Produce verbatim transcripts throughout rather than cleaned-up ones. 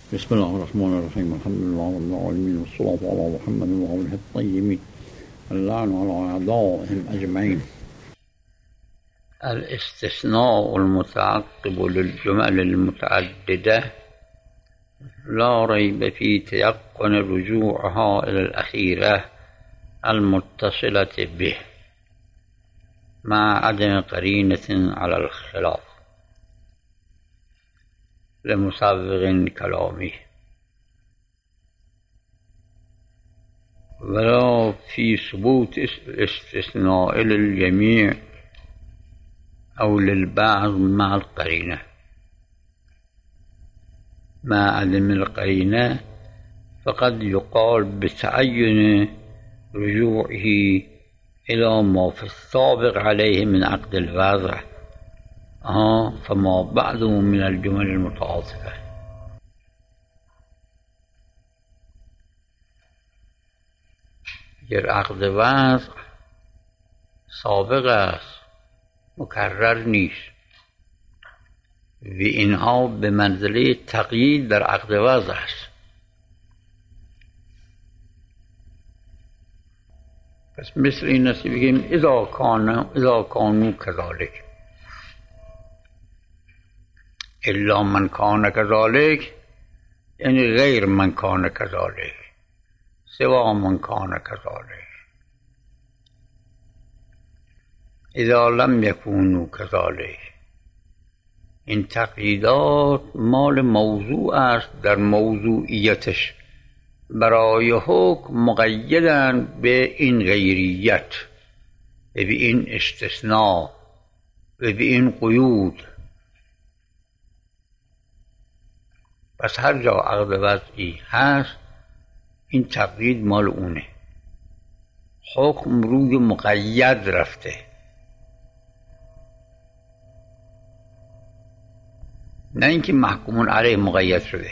بسم الله الرحمن الرحيم. الحمد لله رب العالمين، والصلاة على محمد وآله الطيبين اللعن على أعدائهم أجمعين. الاستثناء المتعقب للجمل المتعددة لا ريب في تيقن رجوعها إلى الأخيرة المتصلة به مع عدم قرينة على الخلاف لمسبغ كلامه، ولا في ثبوت الاستثناء للجميع أو للبعض مع القرينة. مع عدم القرينة فقد يقال بتعين رجوعه إلى ما في السابق عليه من عقد الوضع، آه فما بعده من الجمل المتعاطفة. در عقد وضع سابق است، مکرر نیست و اینها به منزله تقیید در عقد وضع است. پس مثل این است که بگیم اذا کان اذا کانوا کذالک الا من کان کذالک، یعنی غیر من کان کذالک، سوا من کان کذالک. اذا لم یکونوا کذالک، این تقییدات مال موضوع است، در موضوعیتش برای حکم مقیدند به این غیریت و به این استثناء و به این قیود. پس هر جا عقد وضعی هست این تقیید مال اونه، حکم روی مقید رفته. نه اینکه محکومون علیه مقید شده،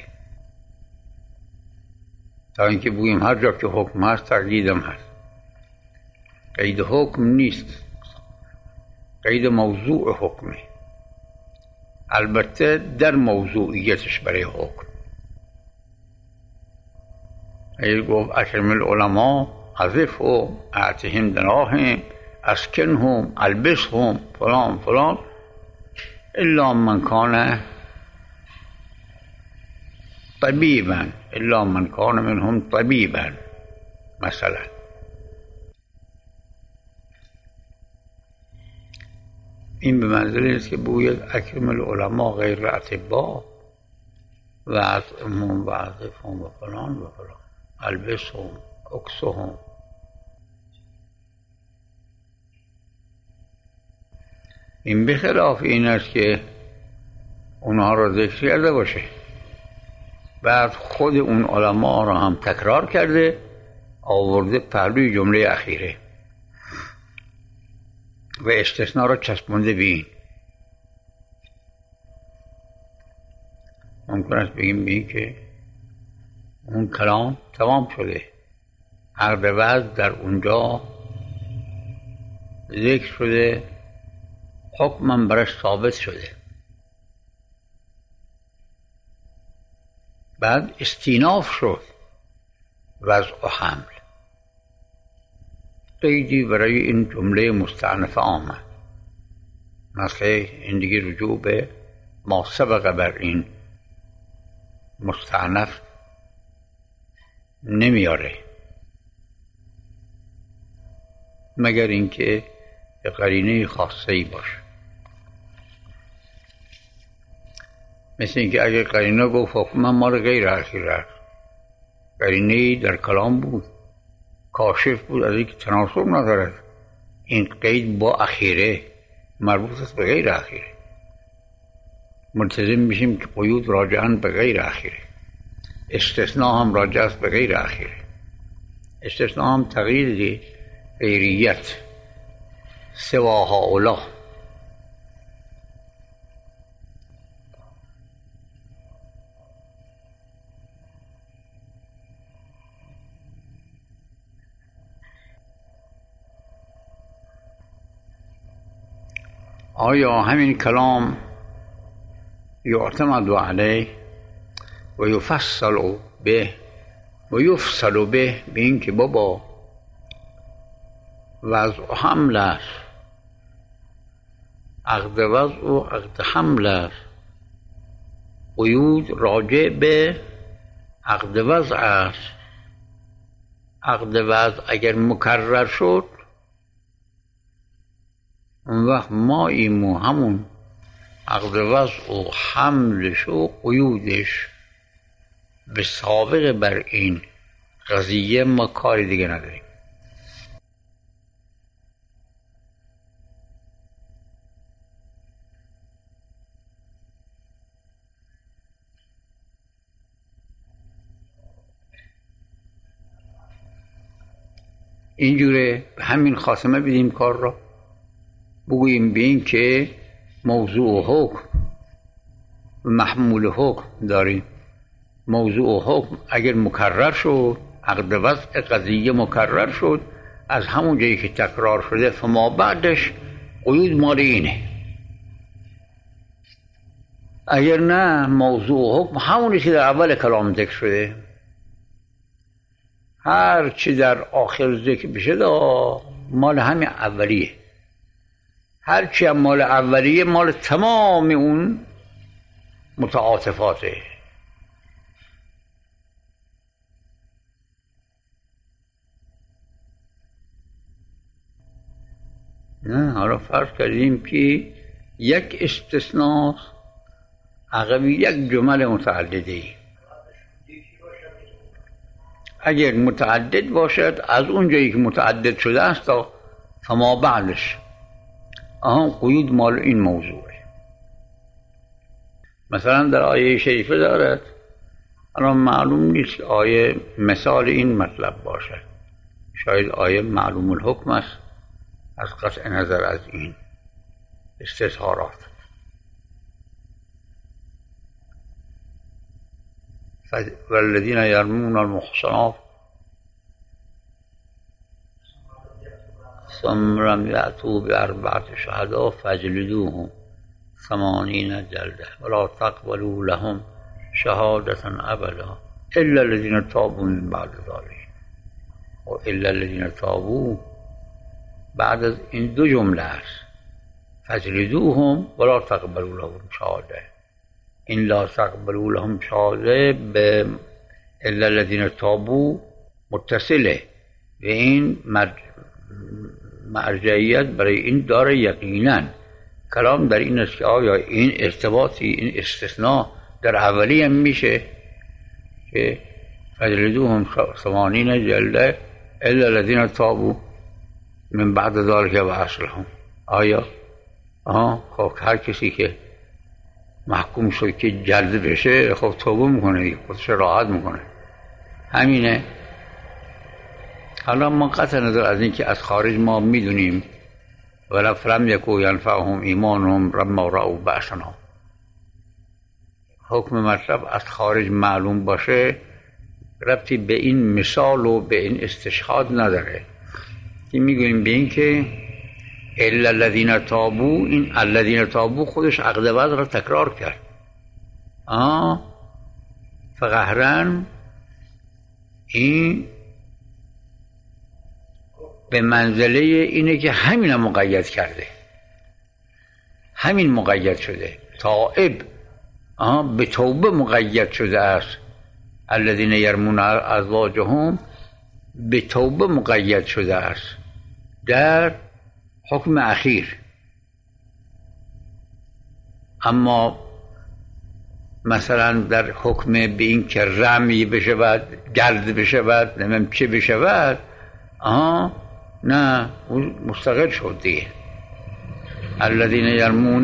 تا اینکه بگوییم هر جا که حکم هست تقیید هم هست. قید حکم نیست، قید موضوع حکمه، البته در موضوعیتش برای حکم. اگر گفت اکرم العلماء عظفهم اعطهم دناهم اسکنهم البسهم فلان فلان الا من کان طبیبا الا من کان منهم طبیبا مثلا. این به منزله است که بگوید اکرم العلماء غیر اطباء و اطعمهم و عظفهم و فلان و فلان البسهم اکسهم. این بخلاف این است که اونها را ذکر کرده باشه، بعد خود اون علما را هم تکرار کرده آورده پهلوی جمله اخیره و استثناء را چسبونده به این. ممکن است بگیم به این که اون کلام تمام شده، عقد وضع در اونجا ذکر شده، حکمم برش ثابت شده. بعد استیناف شد وضع و حمل، قیدی برای این جمله مستأنفه آمد، مثلا این دیگه رجوع به ما سبق بر این مستأنف نمیاره، مگر اینکه به قرینه خاصه ای باشه. مثل اینکه اگر قرینه گفت حکم مال غیر اخیره، قرینه در کلام بود، کاشف بود از اینکه تناسب ندارد، این قید با اخیره مربوط است به غیر اخیره، ملتزم میشیم که قیود راجعاً به غیر اخیره، استثناء هم راجع است به غیر اخیره. استثناء هم تغییر غیریت سوا هؤلاء. آیا همین کلام یعتمد علیه و یفصل به و یفصل به به این که بابا وضع حمل است، عقد وضع و عقد حمل است. قیود راجع به عقد وضع است. عقد وضع اگر مکرر شد اون وقت ما ایمو همون عقد وضع و حملش و قیودش به سابق بر این قضیه ما کاری دیگه نداریم. اینجوره همین خاتمه بدیم کار را، بگوییم به این که موضوع حکم و محمول حکم داریم. موضوع حکم اگر مکرر شد، عقد وضع قضیه مکرر شد، از همون جایی که تکرار شده فما بعدش قیود مال اینه. اگر نه موضوع حکم همونی که در اول کلام ذکر شده، هر چی در آخر ذکر بشه مال همین اولیه. هر چی هم مال اولیه مال تمام اون متعاطفاته. نه حالا فرض کردیم که یک استثناء عقب یک جمل متعدده. اگر متعدد باشد از اون جایی که متعدد شده است تا فما بعدش آها قیود مال این موضوعه. مثلا در آیه شریفه دارد، الان معلوم نیست آیه مثال این مطلب باشد، شاید آیه معلوم الحکم است از قطع نظر از این استظهارات. والذین یرمون المحصنات ثم لم یأتوا بأربعة شهداء فاجلدوهم ثمانین جلده ولا تقبلوا لهم شهادة ابدا الا الذین تابوا من بعد ذلك. و الا الذین تابوا بعد از این دو جمله است، فاجلدوهم ولا تقبلوا لهم شهاده. این لا تقبلوا لهم شهاده به الا الذین تابوا متصله و این مرجعیت برای این داره. یقینا کلام در این است که آیا این ارتباطی، این استثناء در اولی هم میشه که فجلدوهم ثمانین جلده الا الذین تابوا من بعد ذلك و اصلهم. آیا آها خب هر کسی که محکوم شد که جلد بشه خب توبه میکنه، خودش راحت میکنه، همینه. حالا ما قطع نظر از این که از خارج ما میدونیم ولا فلم یکو ینفعهم ایمانهم لما رأوا بأسنا، حکم مطلب از خارج معلوم باشه ربطی به این مثال و به این استشهاد نداره که میگوییم به این که الا الذین تابوا، این الذین تابوا خودش عقد وضع را تکرار کرد. آه فقهرن این به منزله اینه که همین هم مقید کرده، همین مقید شده. تائب آها به توبه مقید شده است. الذین یرمون ازواجهم به توبه مقید شده است در حکم اخیر. اما مثلا در حکم به این که رمی بشود، گرد بشود، نمیم چه بشود، آها نه مستقل شد دیگه. الذین یرمون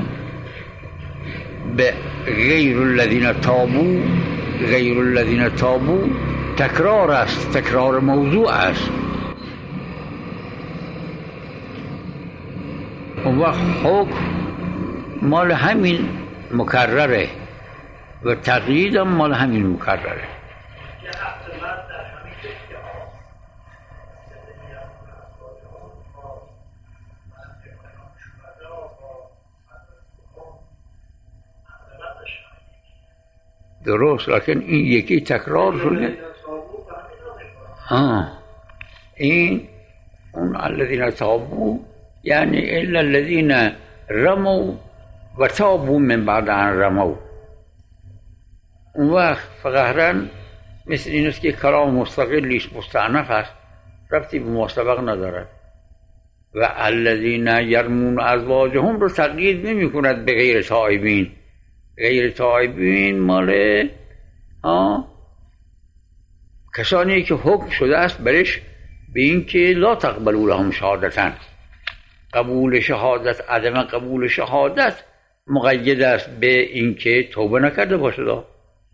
به غیر الذین تابوا، غیر الذین تابوا تکرار است، تکرار موضوع است. اون وقت حکم مال همین مکرره و تقیید هم مال همین مکرره. درست، لکن این یکی تکرار شده. آه. این اون الذین تابوا یعنی الا الذین رموا و تابوا من بعد ان رموا. اون وقت فقهرا مثل این است که کلام مستقلیش مستعنف است، ربطی به مسبق ندارد. و الذین یرمون ازواجهم رو تقیید نمی کند به غیر تائبین. غیر تائبین مال ها کسانی که حکم شده است برش به این که لا تقبلوا لهم شهادتن، قبول شهادت، عدم قبول شهادت مقید است به این که توبه نکرده باشد.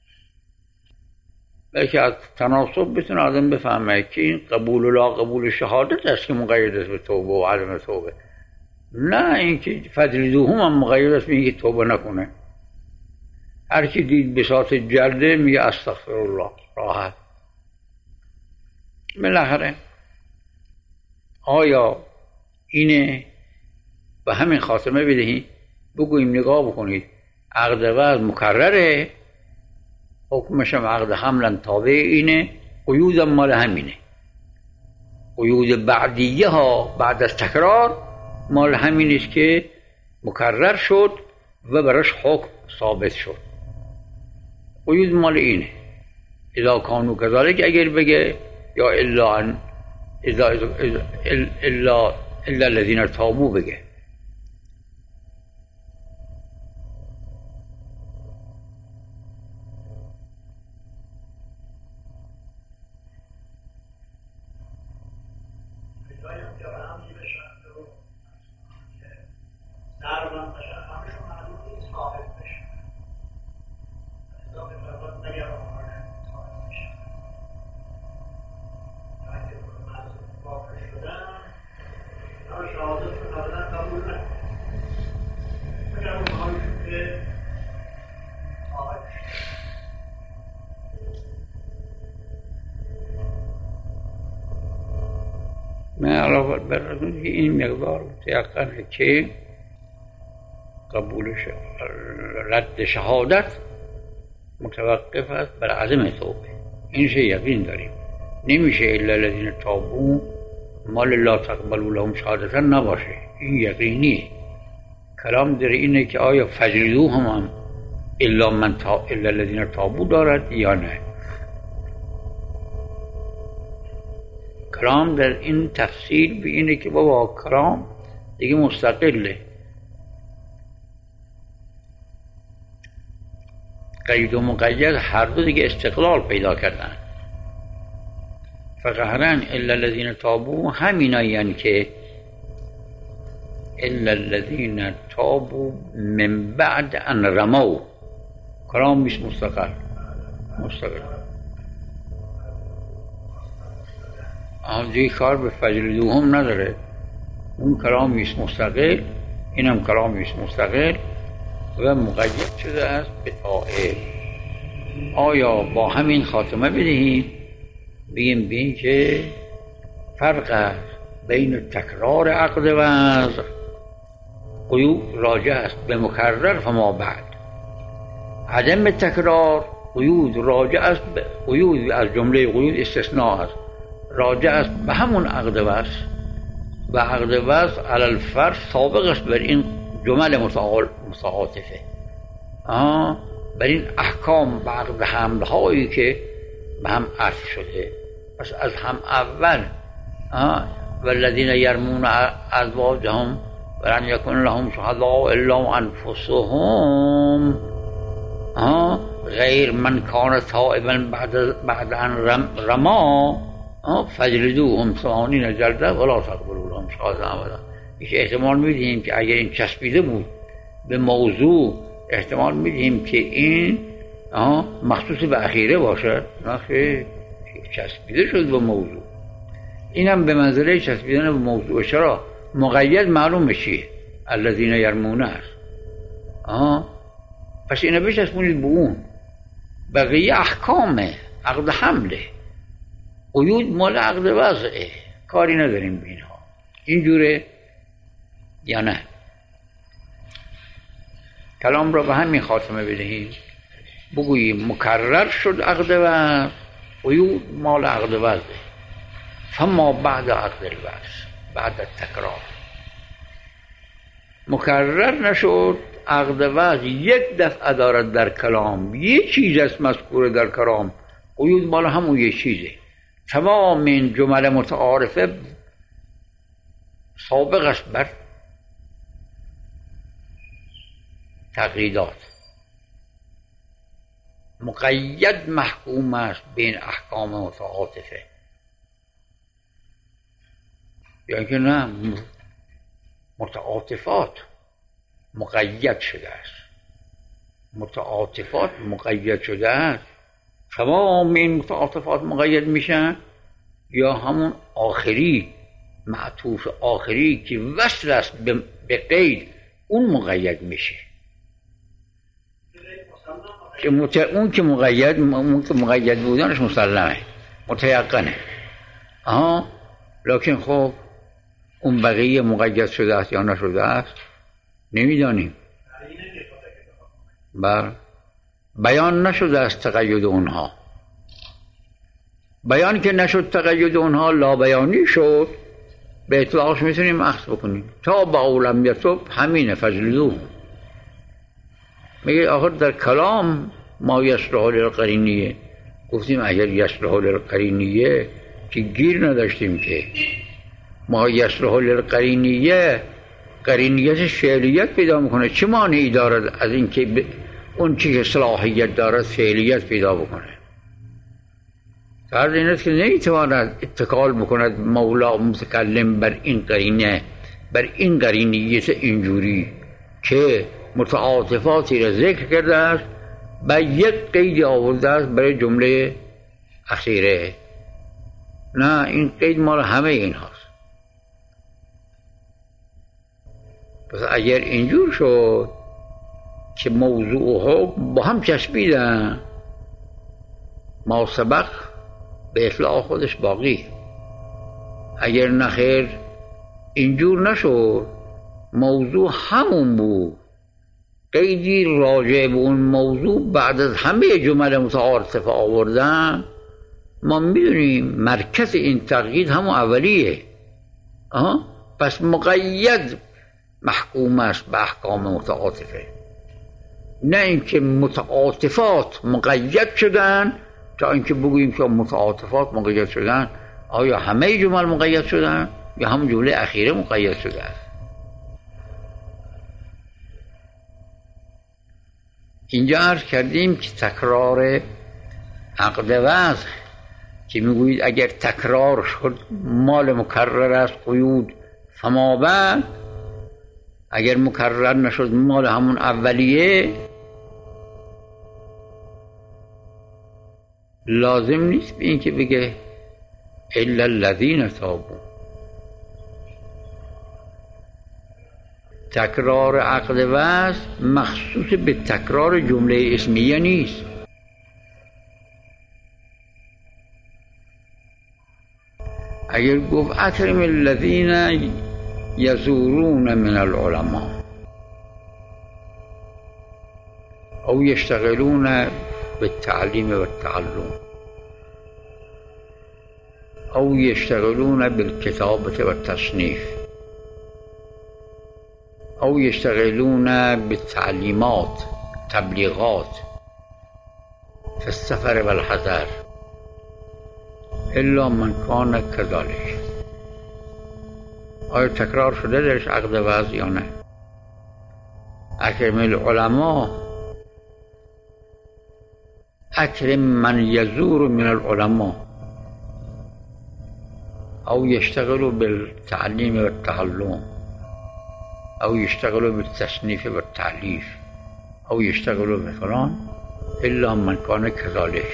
بلکه از تناسب بتونه آدم بفهمه که این قبول و لا قبول شهادت است که مقید است به توبه و عدم توبه، نه اینکه فجلدوهم هم مقید است به اینکه توبه نکنه. هر کی دید بساط جلده میگه استغفرالله، راحت. بالاخره آیا اینه و همین خاتمه بدهیم بگوییم نگاه بکنید عقد وضع مکرره، حکمش هم عقد حملا تابع اینه، قیود مال همینه. قیود بعدیه ها بعد از تکرار مال همین است که مکرر شد و براش حکم ثابت شد. قیود مال اینه. اذا کانوا کذالک اگر بگه یا الا ان اذا الا الا الذين تابوا بگه. من علاوه بر این مقدار متیقنه که قبول رد شهادت متوقف است بر عدم توبه. این شی یقین داریم. نمیشه الا الذین تابوا مال لا تقبلوا لهم شهادتا نباشه. این یقینیه. کلام در اینه که آیا فجلدوهم هم الا من تا الا الذین تابوا دارد یا نه. کلام در این تفصیل به اینه که بابا کلام دیگه مستقله. قید و مقید هر دو دیگه استقلال پیدا کردن. فقهرا الا الذین تابوا همینایین که الا الذین تابوا من بعد ان رموا. کلام میشه مستقل مستقل دیگه کار به فجلدوهم نداره. اون کلام میشه مستقل، اینم کلام میشه مستقل و مقید شده است به طائل. آیا با همین خاتمه بدهیم بگیم به این که فرق بین تکرار عقد وضع قیود راجع است به مکرر فما بعد، عدم تکرار قیود راجع است به قیود از جمله قیود استثناء است، راجع است به همون عقد وضع و عقد وضع علی الفرض سابق است بر این جمل متعاطفه، بر این احکام و عقد حمل هایی که به هم عطف شده. پس از هم اول والذین یرمون ازواجهم ولن یکن لهم شهداء الا انفسهم غیر من کان تائبا بعد بعد ان رما فجلدوهم ثمانین جلده ولا تقبلوا لهم شهادة ابدا. هیچ احتمال میدیم که اگر این چسبیده بود به موضوع، احتمال میدیم که این مخصوص به اخیره باشه، نه چسبیده شد به موضوع. اینم به منزله چسبیدن به موضوع. چرا؟ مقید معلوم چیه؟ الذین یرمون است. پس اینو بچسبونید به اون. بقیه احکامه، عقد حمله، قیود مال عقد وضعه، کاری نداریم به اینها. اینجوره یا نه؟ کلام را به همین خاتمه بدهیم. بگوییم مکرر شد عقد وصل، قیود مال عقد وصل. فما بعد عقد الوصل بعد تکرار مکرر نشد عقد وصل، یک دفعه دارد در کلام، یک چیز است مذکور در کلام، قیود مال همون یک چیزه. تمام این جمل متعارفه سابق است بر تقییدات، مقید محکوم است بین احکام متعاطفه. یا که نه متعاطفات مقید شده است، متعاطفات مقید شده است. تمام این متعاطفات مقید میشن، یا همون آخری معطوف آخری که وصل است به قید اون مقید میشه. که مت... اون که مقید اون که مقید بودنش مسلمه، متیقنه. آها، لکن خب اون بقیه مقید شده است یا نشده است نمیدانیم. بله، بیان نشده است تقید اونها. بیان که نشد تقید اونها، لا بیانی شد، به اطلاقش میتونیم اخذ بکنیم. تا با اولم یتوب همینه، فجلدوه. میگه آخر در کلام ما یصلح للقرینیه، گفتیم اگر یصلح للقرینیه که گیر نداشتیم که ما یصلح للقرینیه، قرینیت فعلیت پیدا میکنه. چه مانعی دارد از اینکه ب... اون چی که صلاحیت دارد فعلیت پیدا بکنه؟ فرض این است که نمیتواند اتکال بکند مولا متکلم بر این قرینه، بر این قرینیت اینجوری که متعاطفاتی را ذکر کرده است و یک قید آورده است برای جمله اخیره. نه، این قید مال همه این هاست. پس اگر اینجور شد که موضوع و حکم با هم چسبیدن، ما سبق به اطلاع خودش باقی. اگر نخیر اینجور نشد، موضوع همون بود، قیدی راجع به اون موضوع بعد از همه جمل متعارفه آوردن، ما میدونیم مرکز این تقیید همون اولیه. آها، پس مقید محکوم است به احکام متعاطفه، نه اینکه متعاطفات مقید شدن تا اینکه بگوییم که متعاطفات مقید شدن. آیا همه جمل مقید شدن یا هم جمله اخیره مقید شده است؟ اینجا عرض کردیم که تکرار عقد وصل که میگویید اگر تکرار شد مال مکرر است قیود، فما بعد اگر مکرر نشد مال همون اولیه، لازم نیست به این که بگه الا الذین تابوا. تکرار عقد وصل مخصوص به تکرار جمله اسمیه نیست. اگر گفت اکرم الذین یزورون من العلماء او یشتغلون بالتعلیم والتعلم او یشتغلون بالکتابة والتصنیف او یشتغلون بالتعلیمات تبلیغات فی السفر والحضر الا من کان کذالک. آیا تکرار شده درش عقد وصل یا نه؟ اکرم العلماء، اکرم من یزور من العلماء او یشتغل بالتعلیم والتعلم او یشتغل بالتصنیف والتعلیف او یشتغل بفلان الا من کان کذالک.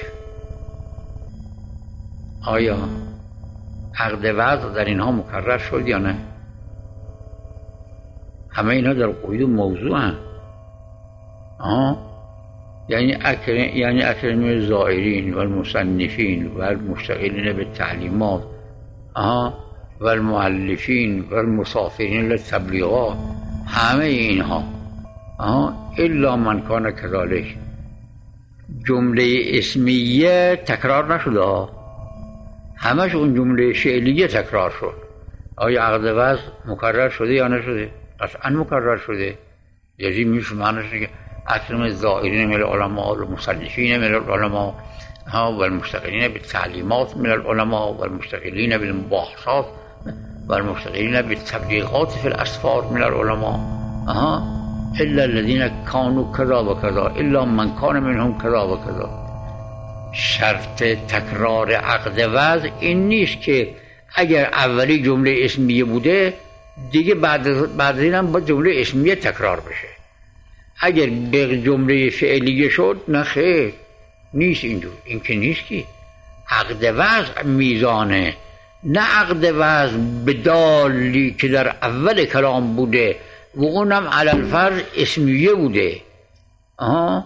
آیا عقد وصل در اینها مکرر شد یا نه؟ همه اینها در قید موضوع هم. آه یعنی اکرم یعنی اکرم الزائرین و المصنفین و المشتغلین به تعلیمات آه و المؤلفین و المسافرین للتبلیغات، همه اینها آه الا من کان کذالک. جمله اسمیه تکرار نشده، همش اون جمله فعلیه تکرار شد. آیا عقد وضع مکرر شده یا نشده؟ قطعا مکرر شده. یعنی میشه معنیش که اکرم الزائرین من العلماء والمصنفین من العلماء والمشتغلین بالتعلیمات من العلماء والمشتغلین بالمباحثات والمشتغلین بالتبلیغات فی الاسفار من العلماء اها الا الذين كانوا كذا وكذا الا من كان منهم كذا وكذا. شرط تکرار عقد وضع این نیست که اگر اولی جمله اسمیه بوده دیگه بعد بعد این هم با جمله اسمیه تکرار بشه. اگر به جمله فعلیه شد نه خیر، نیست اینجور. این که نیست که عقد وضع میزانه، نه عقد وضع به دالی که در اول کلام بوده و اونم علی الفرض اسمیه بوده. آها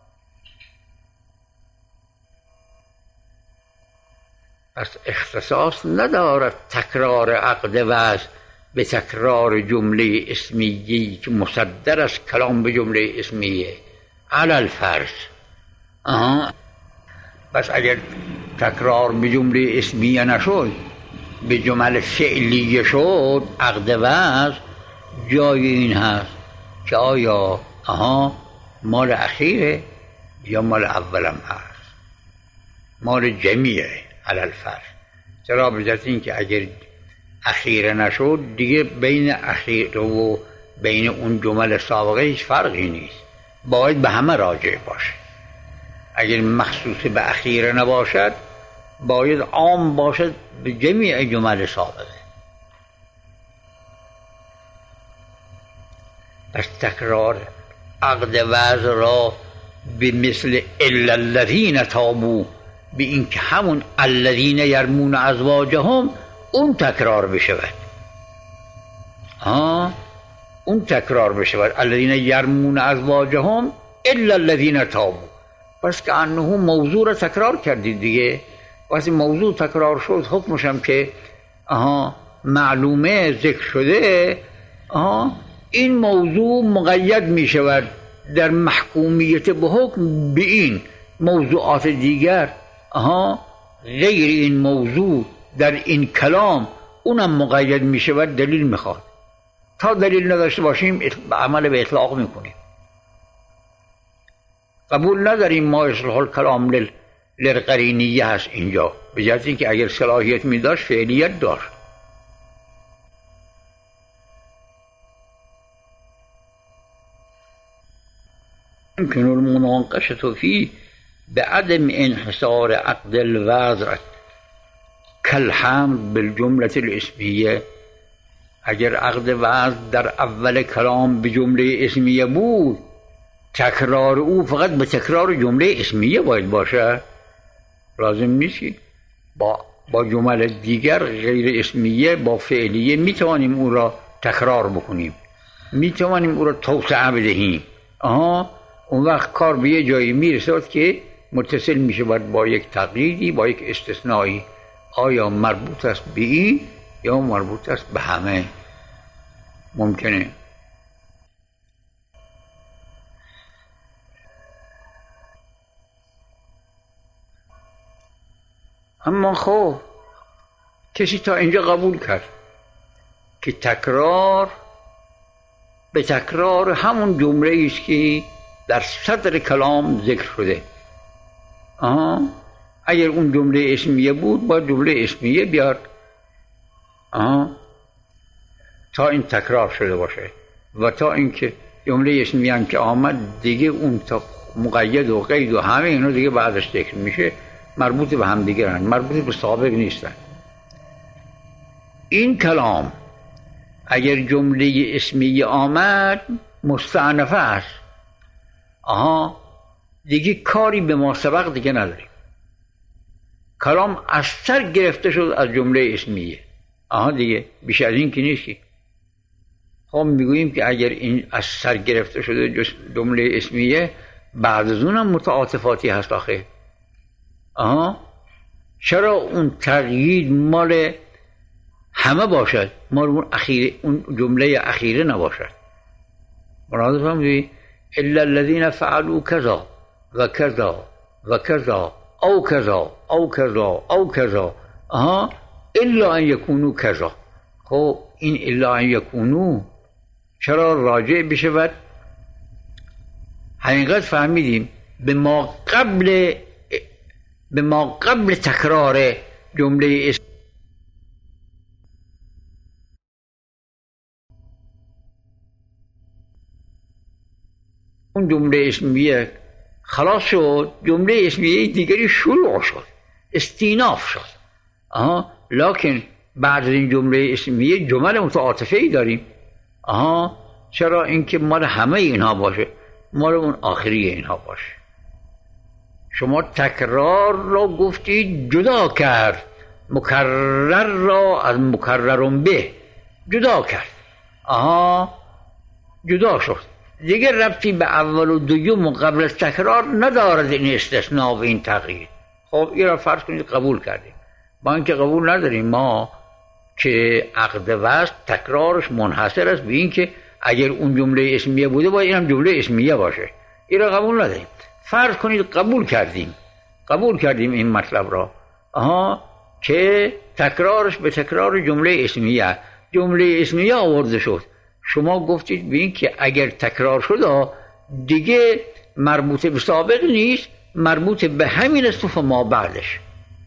پس اختصاص ندارد تکرار عقد وضع به تکرار جمله اسمیه که مصدر از کلام به جمله اسمیه علی الفرض. آها پس اگر تکرار به جمله اسمیه نشد، به جمله فعلیه شد عقد وضع، جای این هست که آیا آها مال اخیره یا مال اولم هست، مال جمیعه علی الفرض. چرا؟ بجهت این که اگر اخیره نشد دیگه بین اخیر و بین اون جمل سابقه هیچ فرقی نیست، باید به همه راجع باشه. اگر مخصوص به اخیره نباشد باید عام باشد به جمیع جمل سابقه. پس تکرار عقد وضع را به مثل الا الذین تابوا، به این که همون الذین یرمون ازواجهم اون تکرار بشود. ها اون تکرار بشود الذین یرمون ازواجهم الا الذین تابوا. پس که انه موضوع را تکرار کردید دیگه. وقتی موضوع تکرار شد حکمش هم که آها معلومه ذکر شده، آها این موضوع مقید می شود در محکومیت به حکم به این موضوعات دیگر. آها غیر این موضوع در این کلام اونم مقید می شود، دلیل میخواد. تا دلیل نداشته باشیم عمل به اطلاق میکنیم. قبول نداریم ما اصلاح الکلام لل للقرینیه هست اینجا، به جهت اینکه اگر صلاحیت می داشت فعلیت داشت. يمكن المناقشة فيه بعدم انحصار عقد الوضع كالحمل بالجملة الاسمیه. اگر عقد وضع در اول کلام به جمله اسمیه بود، تکرار او فقط به تکرار جمله اسمیه باید باشه. لازم نیست که با با جمل دیگر غیر اسمیه با فعلیه میتوانیم او را تکرار بکنیم، میتوانیم او را توسعه بدهیم. آها اون وقت کار به یه جایی میرسد که متصل میشه با یک تقییدی، با یک استثنایی. آیا مربوط است به این یا مربوط است به همه؟ ممکنه. اما خب کسی تا اینجا قبول کرد که تکرار به تکرار همون جمله است که در صدر کلام ذکر شده. آها اگر اون جمله اسمیه بود با جمله اسمیه بیاد. آها تا این تکرار شده باشه و تا اینکه جمله اسمیه هم که آمد دیگه اون تا مقید و قید و همه اینا دیگه بعدش ذکر میشه، مربوط به هم دیگه هستند، مربوط به سابق نیستن. این کلام اگر جمله اسمیه آمد مستأنفه است. آها دیگه کاری به ما سبق دیگه نداریم. کلام از سر گرفته شد از جمله اسمیه. آها دیگه بیش از این که نیست. خب میگوییم که اگر این از سر گرفته شده جمله اسمیه، بعد از اونم متعاطفاتی هست آخه. آها چرا اون تقیید مال همه باشد، مال اون اخیر اون جمله اخیره نباشد؟ مراد فهمیدی؟ الا الذين فعلوا كذا و كذا و کذا او کذا او کذا او کذا آها الا ان یکونو کذا. خب این الا ان یکونو چرا راجع بشود؟ حقیقت فهمیدیم به ما قبل به ما قبل تکرار جمله اسم اون جمله اسمیه خلاص شد، جمله اسمیه دیگری شروع شد، استیناف شد. آها لکن بعد از این جمله اسمیه جمل متعاطفه ای داریم. آها چرا؟ اینکه مال همه اینها باشه، مال اون آخری اینها باشه. شما تکرار را گفتید جدا کرد، مکرر را از مکررون به جدا کرد. آها جدا شد، دیگه ربطی به اول و دوم و قبل از تکرار ندارد این استثناء و این تغییر. خب این را فرض کنید قبول کردیم. با اینکه قبول نداریم ما که عقد وصل تکرارش منحصر است به این که اگر اون جمله اسمیه بوده باید این هم جمله اسمیه باشه. این را قبول نداریم. فرض کنید قبول کردیم قبول کردیم این مطلب را، آها که تکرارش به تکرار جمله اسمیه جمله اسمیه آورده شد. شما گفتید به این که اگر تکرار شد دیگه مربوط به سابق نیست، مربوط به همین است و فما بعدش.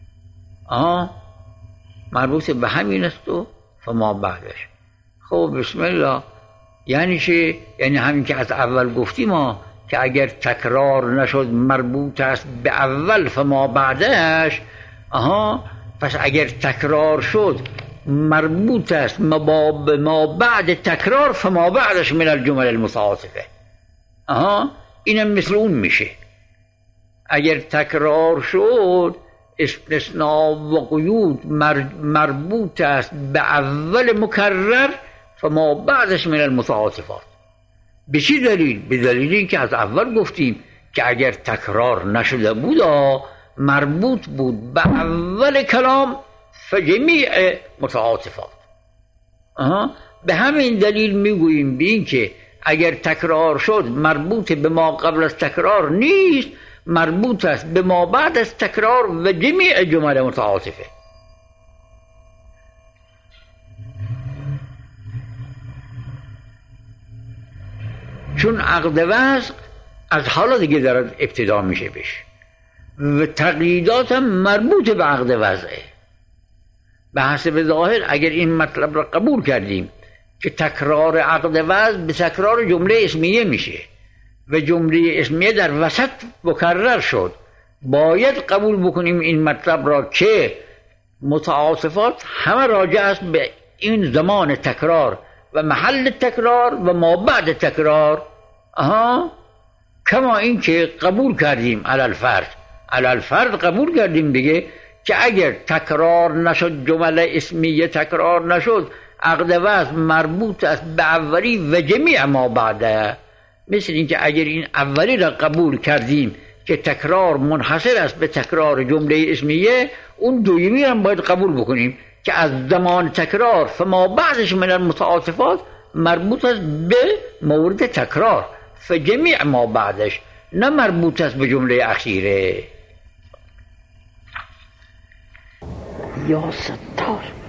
آه مربوط به همین است و فما بعدش. خب بسم الله، یعنی چه؟ یعنی همین که از اول گفتیم ما که اگر تکرار نشد مربوط است به اول فما بعدش. آها پس اگر تکرار شد مربوط است ما ما بعد تکرار فما بعدش من الجمل المتعاطفه. آها اینم مثل اون میشه. اگر تکرار شد استثناء و قیود مربوط است به اول مکرر فما بعدش من المتعاطفات. به چی دلیل؟ به دلیل اینکه از اول گفتیم که اگر تکرار نشده بود مربوط بود به اول کلام فجمیع متعاطفات. آها به همین دلیل میگوییم به این که اگر تکرار شد مربوط به ما قبل از تکرار نیست، مربوط است به ما بعد از تکرار و جمیع جمل متعاطفه. چون عقد وصل از حالا دیگه دارد ابتدا میشه بشه و تقییدات هم مربوط به عقد وضعه. به حسب ظاهر اگر این مطلب را قبول کردیم که تکرار عقد وضع به تکرار جمله اسمیه میشه و جمله اسمیه در وسط مکرر شد، باید قبول بکنیم این مطلب را که متعاطفات همه راجع است به این زمان تکرار و محل تکرار و ما بعد تکرار. آها کما این که قبول کردیم علل فرض علل فرض قبول کردیم دیگه که اگر تکرار نشد جمله اسمیه تکرار نشد عقد وصل مربوط است به اولی و جمیع ما بعده. مثل این که اگر این اولی را قبول کردیم که تکرار منحصر است به تکرار جمله اسمیه، اون دویمی هم باید قبول بکنیم که از زمان تکرار فما بعدش من المتعاطفات مربوط است به مورد تکرار فجمیع ما بعدش، نه مربوط است به جمله اخیره. یا ستار.